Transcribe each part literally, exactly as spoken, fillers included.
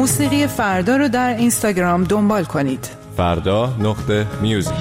موسیقی فردا رو در اینستاگرام دنبال کنید. فردا نقطه میوزیک.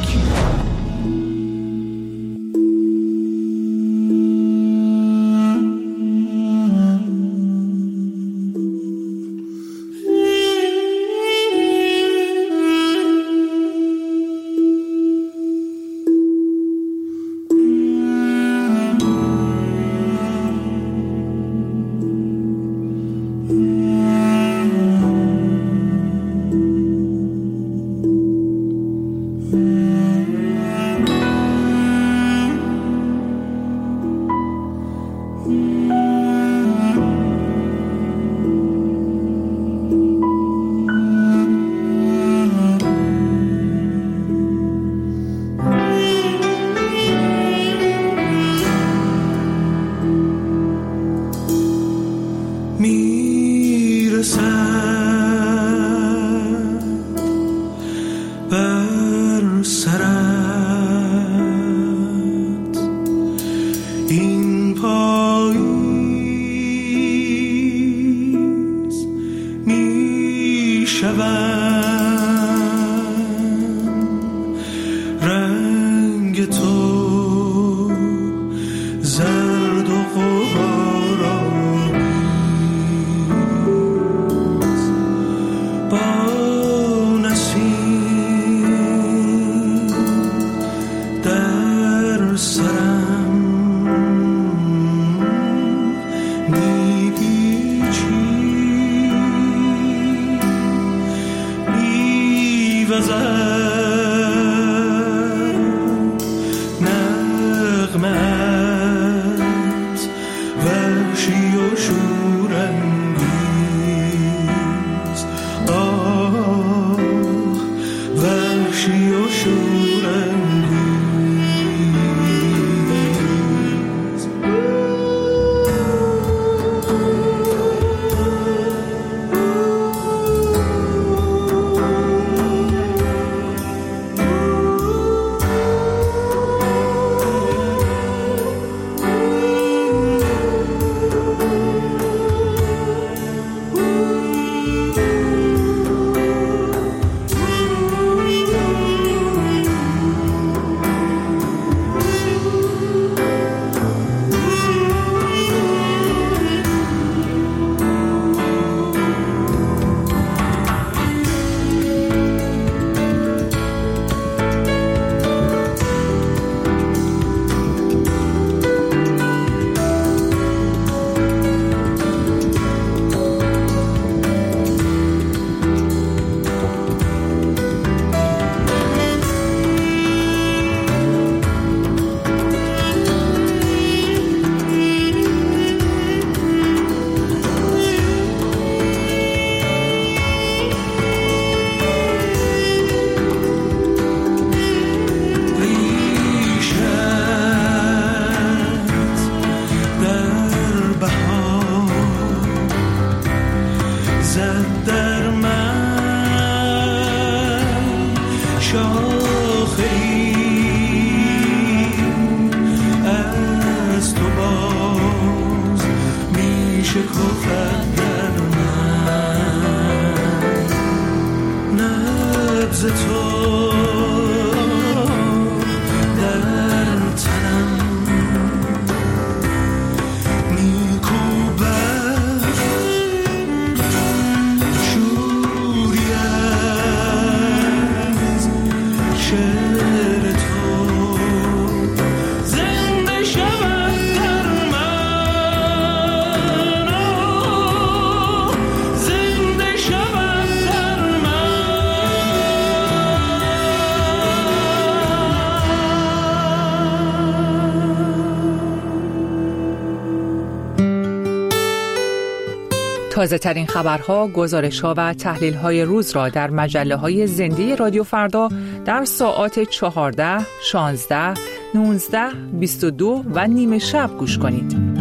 تازه ترین خبرها، گزارش‌ها و تحلیل‌های روز را در مجله‌های زنده رادیو فردا در ساعات چهارده، شانزده، نوزده، بیست و دو و نیمه شب گوش کنید.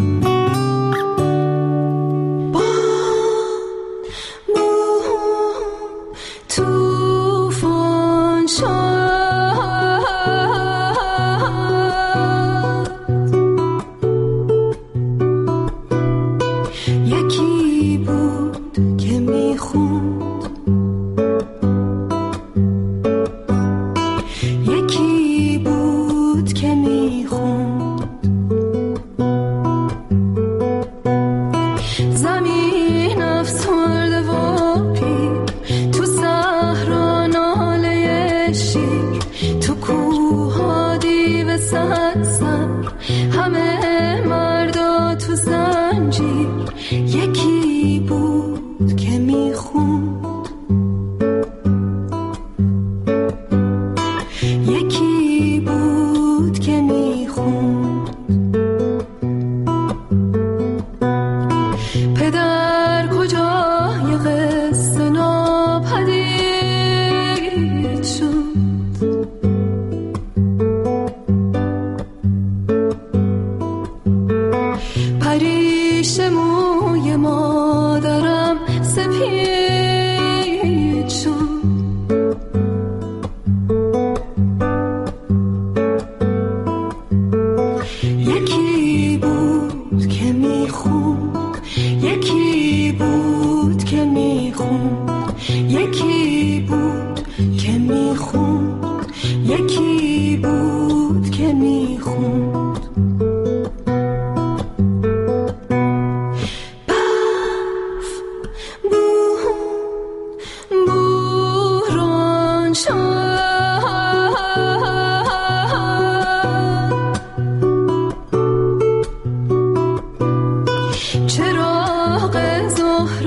یکی بود که میخوند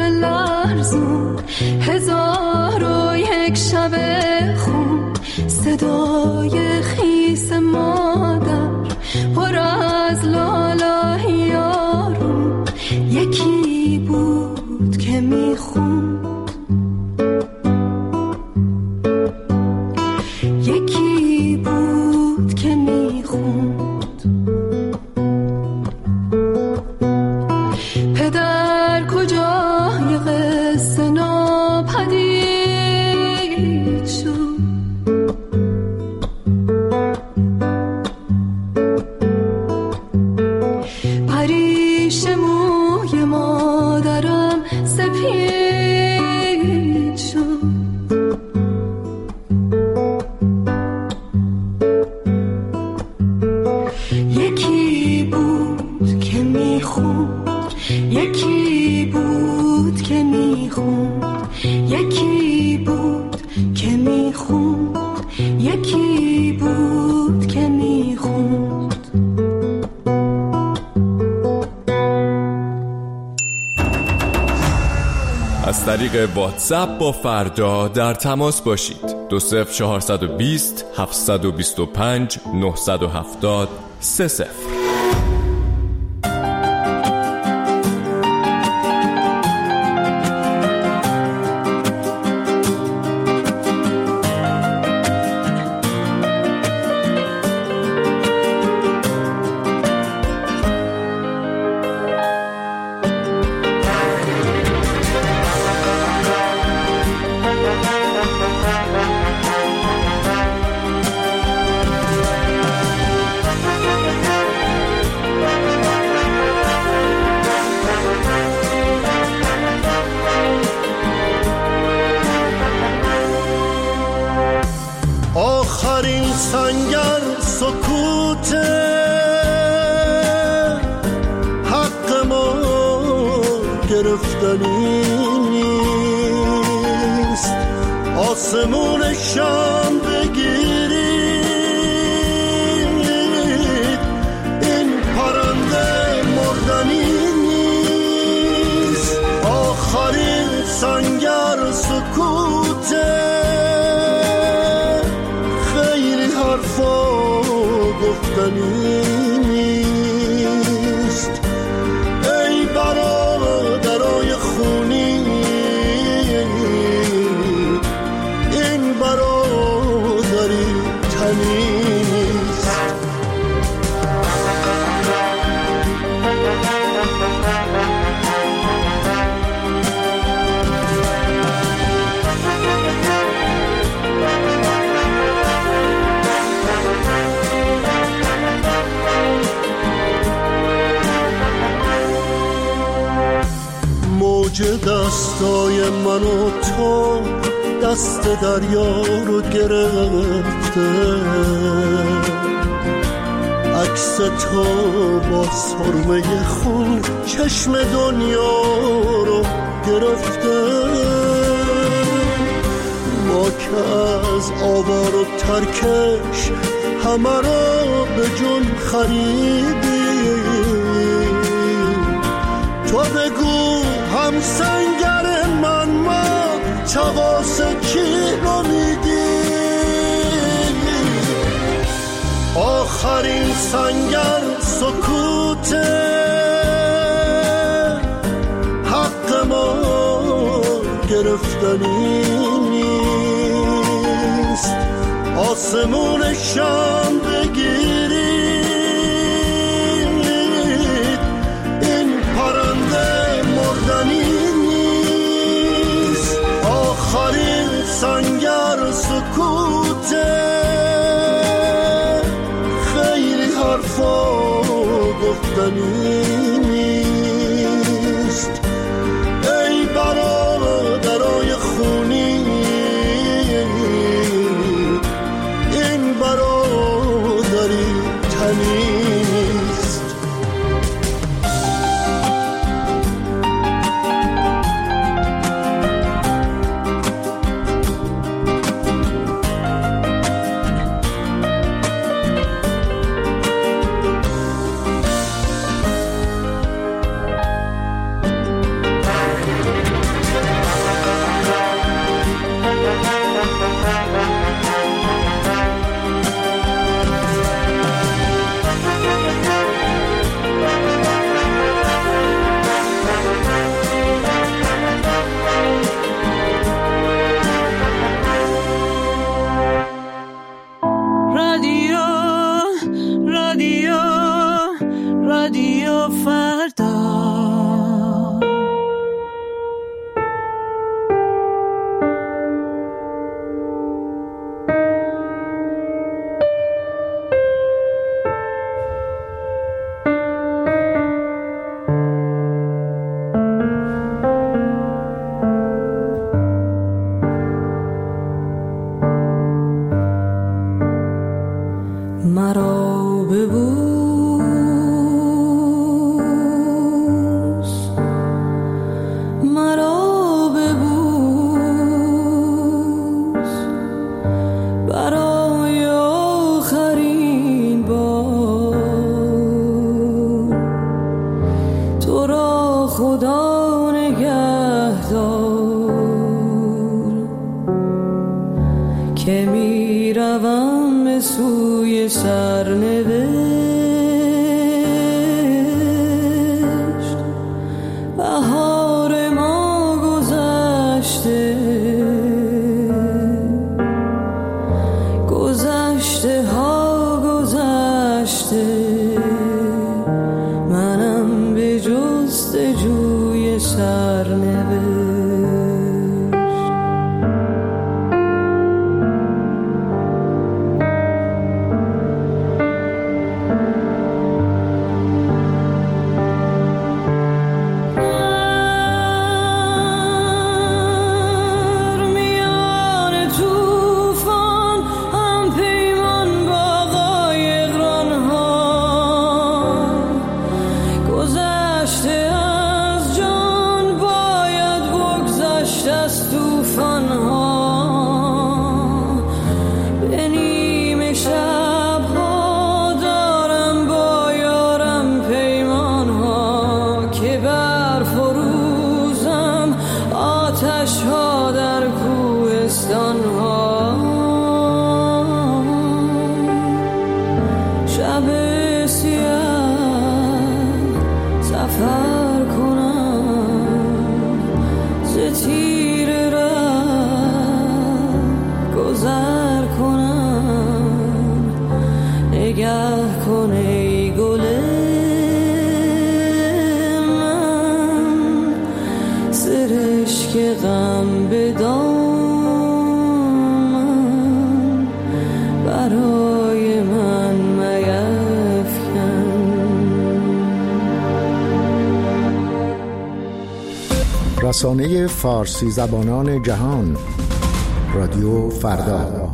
لرزون، هزار و یک شب خون، صدای خیس مادر پر از لاله یارون. یکی بود که میخوند، یکی بود که میخوند. پدر کجای قصه ناپدید شد، پریش موی مادرم سپید شد. یکی بود که میخوند، یکی بود که میخوند، یکی بود که میخوند، یکی بود که میخوند. از طریق واتساپ با فردا در تماس باشید. دو صفر چهارصد و بیست هفتصد و بیست و پنج نهصد و هفتاد سه صفر. آخرین سنگر سکوت حق ما گرفتنی نیست. آسمون شام بگیرید، این پرنده مردنی نیست. آخرین سنگر سکوت حرفا گفتنی نیست. ای برادرای خونی، این برادری تنی نیست. موج دستای من و تو دست دریا رو گرفته، عکس تو با سرمه خون چشم دنیا رو گرفته. ما که از آوار و ترکش همه رو به جون خریدیم. تو بگو هم سنگر من، ما چغاس کی رو میدیم. آخرین سنگر سکوت حق ما گرفتنی نیست. آسمون شام بگیرید، این پرنده مردنی نیست. آخرین سنگر سکوت خیلی حرفا گفتنی نیست. ای برادرای خونی، این برادری تنی نیست. که می روم به سوی سرنوشت. بهار ما گذشته، گذشته ها گذشته، منم به جستجوی سرنوشت. غم به دامن برای من میفکن. رسانه فارسی زبانان جهان، رادیو فردا.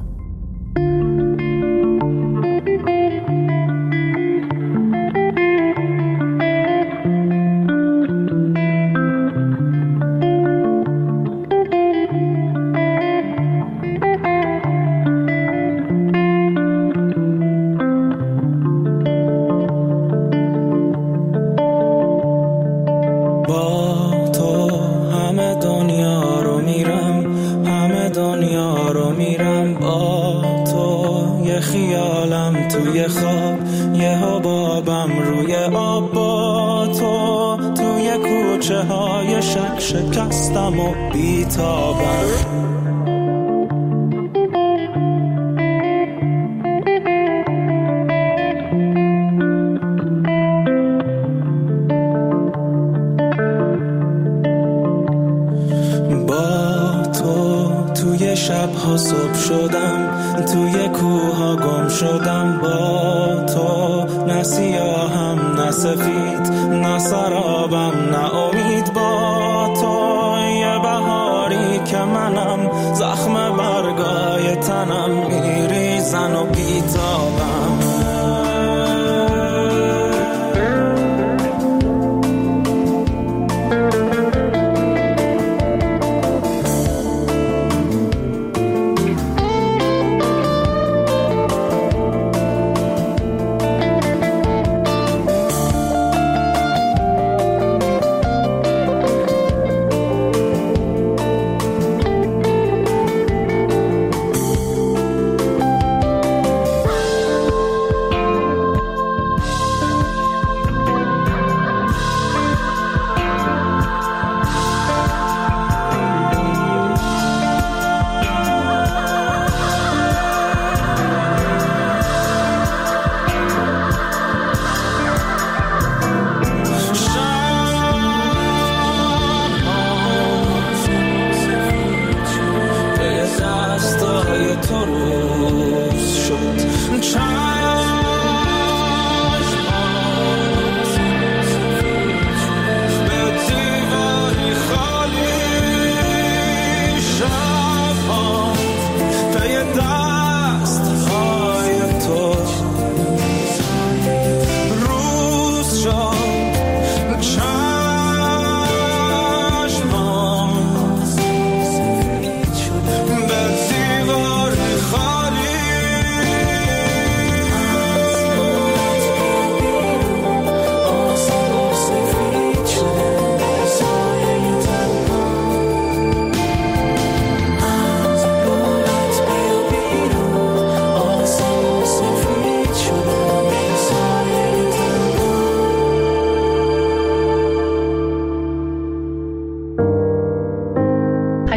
شکستم و بیتابم. با تو توی شبها صبح شدم، توی کوها گم شدم. با تو نه سیاهم نه سفید، نه سرابم نه امید. با که منم زخم برگای تنم میریزن و بیتابم.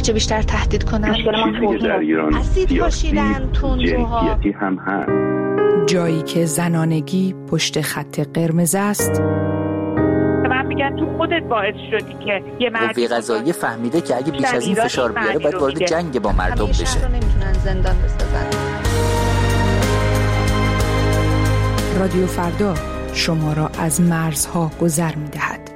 هرچه بیشتر تهدید کنن. مشکل ما توهین اسید پاشیدن، تندروها، جنسیتی هم هست. جایی که زنانگی پشت خط قرمز است. من میگن تو خودت باعث شدی که یه مرد قوه قضاییه فهمیده که اگه بیش از این فشار بیاره باید وارد جنگ با مردم بشه. شهر رو نمیتونن زندان بسازن. رادیو فردا شما را از مرزها گذر می‌دهد.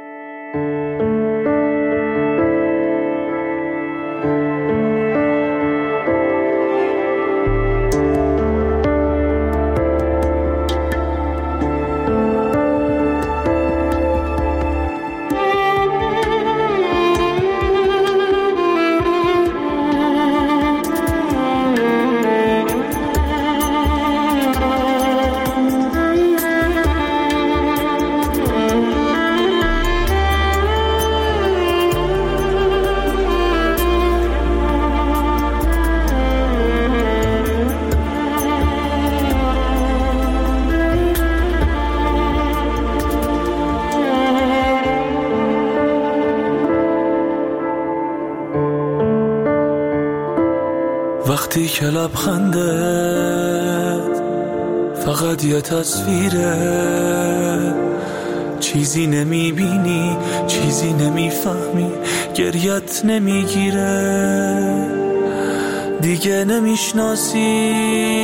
وقتی که لبخندت فقط یه تصویره، چیزی نمیبینی، چیزی نمیفهمی، گریت نمیگیره، دیگه نمیشناسی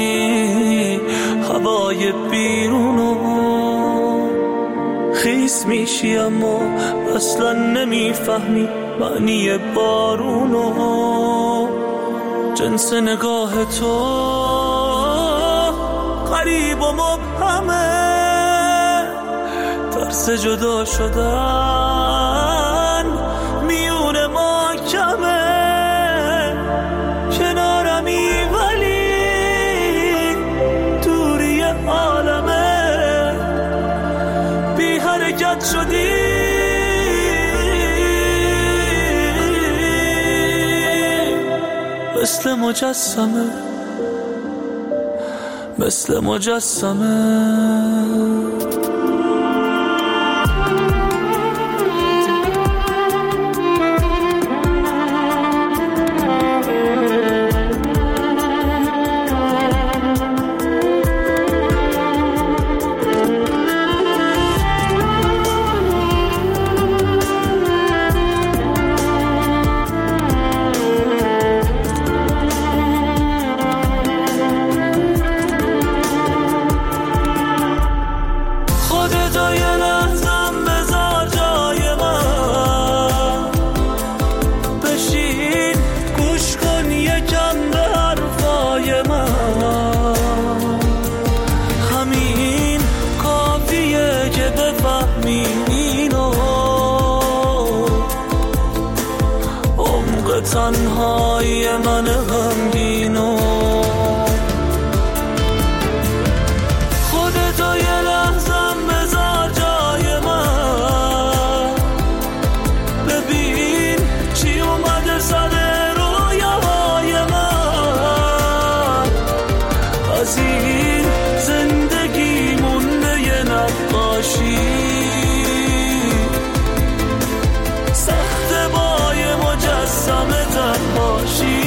هوای بیرونو، خیس میشی اما اصلا نمیفهمی معنی بارونو، جنس نگاه تو غریب و مبهمه، ترس جدا شدن میون ما کمه، کنارمی ولی دوری عالمه، بی حرکت شدی مثل مجسمه، مثل مجسمه. تنهای من غمگینو خودتو یه لحظم بذار جای من، ببین چی اومده سر رویاهای من، از این زندگی مونده یه نقاشی، سخت با یه مجسمه باشی،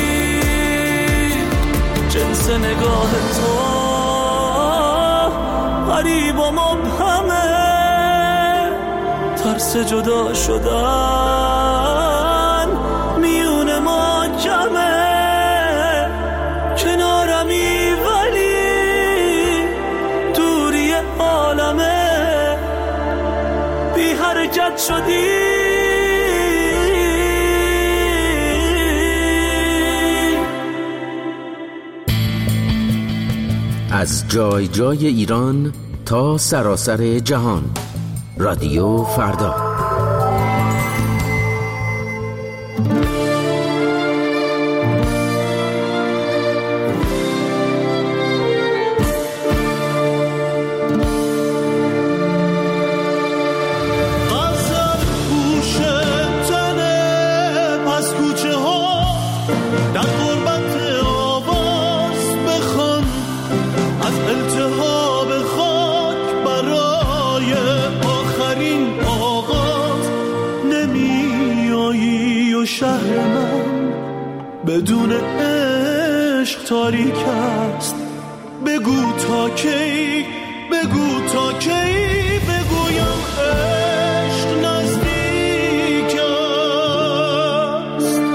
جنس نگاه تو غریب و مبهمه، ترس جدا شدن میون ما کمه، کنارمی ولی دوری عالمه، بی حرکت شدی از جای جای ایران تا سراسر جهان. رادیو فردا. التهاب خاک برای آخرین آغاز شهر من بدون عشق تاریک است. بگو تا کی، بگو تا کی بگویم عشق نزدیک است.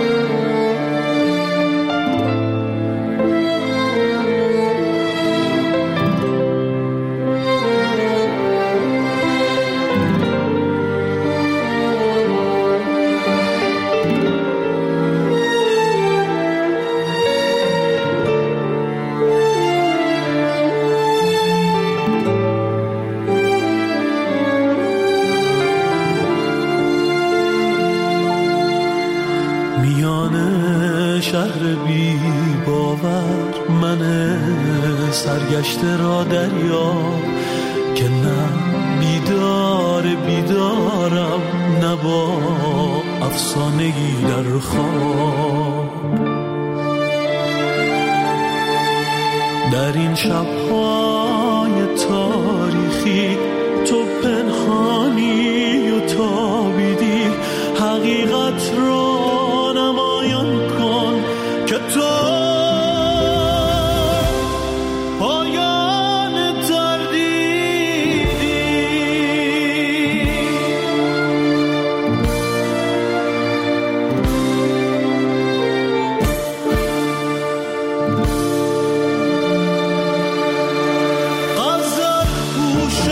شهر بی باور من سرگشته را دریا که نه بیدار بیدارم نه با افسانه‌ای در خواب. در این شب‌های تاریخی تو پنهانی و تابیدی، حقیقت را نمایان کن که تو پایان تردیدی. غزل پوش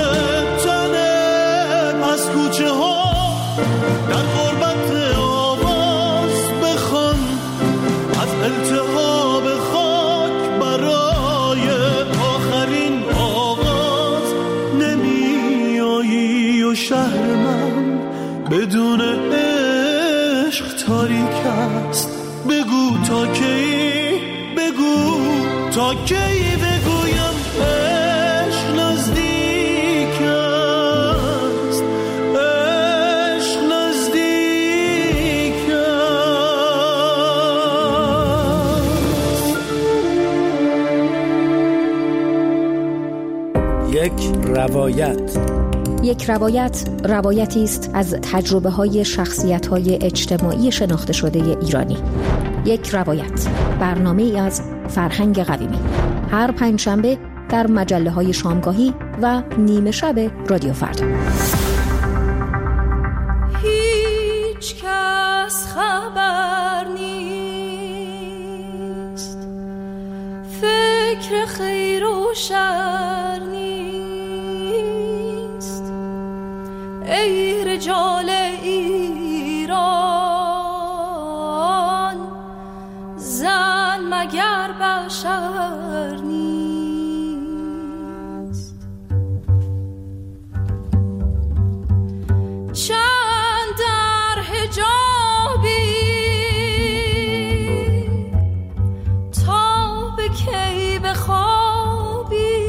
تنه از کوچه ها در غربت آواز بخوان، از التهاب خاک برای آخرین آغاز. نمی آیی و شهر من بدون عشق تاریک است. بگو تا کی، بگو تا کی بگویم عشق نزدیک است. عشق نزدیک است. یک روایت. یک روایت روایتی است از تجربه های شخصیت های اجتماعی شناخته شده ایرانی. یک روایت، برنامه ای از فرهنگ قویمی، هر پنجشنبه در مجله های شامگاهی و نیمه شب رادیو فردا. هیچ کس خبر نیست، فکر خیر و شر نیست. ای رجال ایران، زن مگر بشر نیست. چند در حجابی تا به کی بخوابی،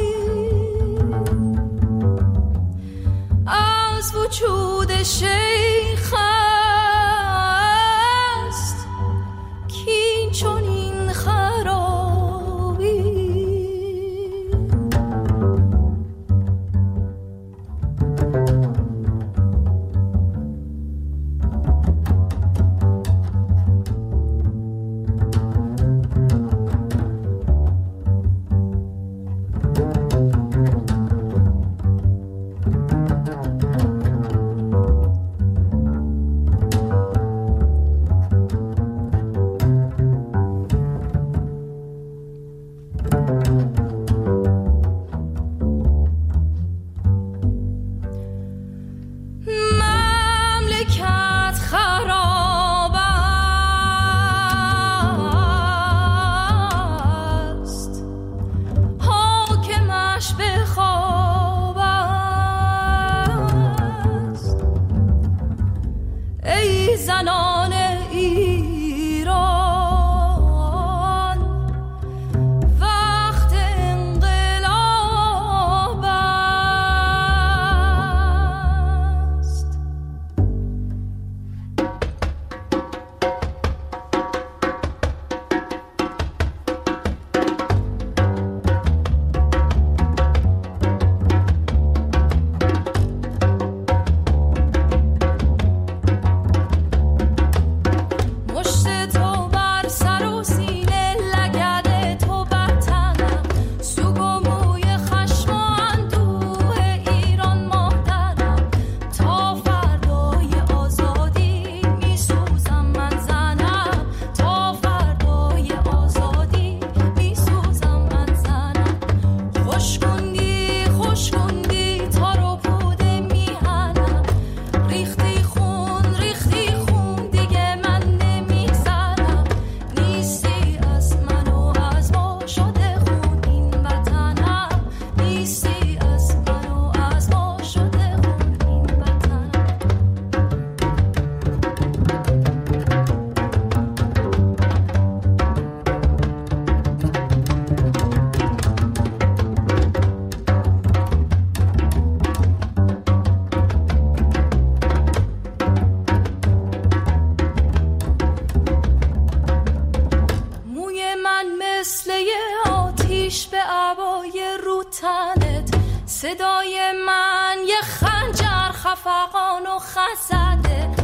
از وجود شیخ است کین چون این خرابی. صدای من یه خنجر خفقان و خزده